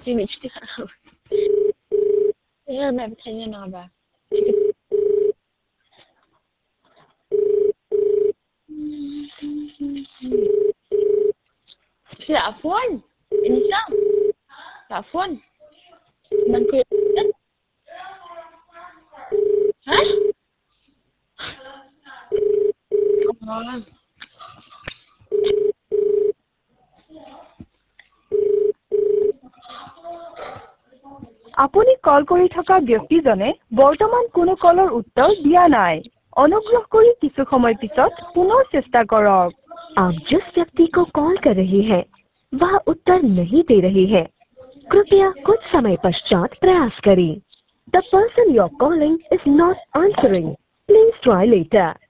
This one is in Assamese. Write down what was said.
Limite मैं बताइए ना बा عفوا النساء عفوا من كل ها আপুনি কল কৰি থকা ব্যক্তিজনে বৰ্তমান কোনো কলৰ উত্তৰ দিয়া নাই অনুগ্ৰহ কৰি কিছু সময় পিছত পুনৰ চেষ্টা কৰক आप जिस व्यक्ति को कॉल कर रही हैं वह उत्तर नहीं दे रही है कृपया कुछ समय पश्चात प्रयास करें The person you're calling is not answering. Please try later.